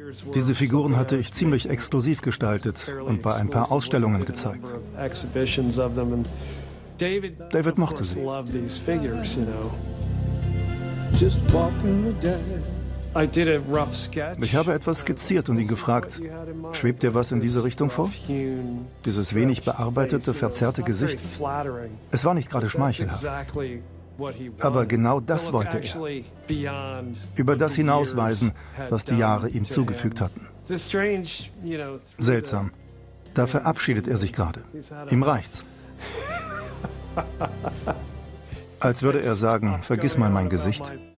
Diese Figuren hatte ich ziemlich exklusiv gestaltet und bei ein paar Ausstellungen gezeigt. David mochte sie. Ich habe etwas skizziert und ihn gefragt, schwebt dir was in diese Richtung vor? Dieses wenig bearbeitete, verzerrte Gesicht. Es war nicht gerade schmeichelhaft. Aber genau das wollte er. Über das hinausweisen, was die Jahre ihm zugefügt hatten. Seltsam. Da verabschiedet er sich gerade. Ihm reicht's. Als würde er sagen, vergiss mal mein Gesicht.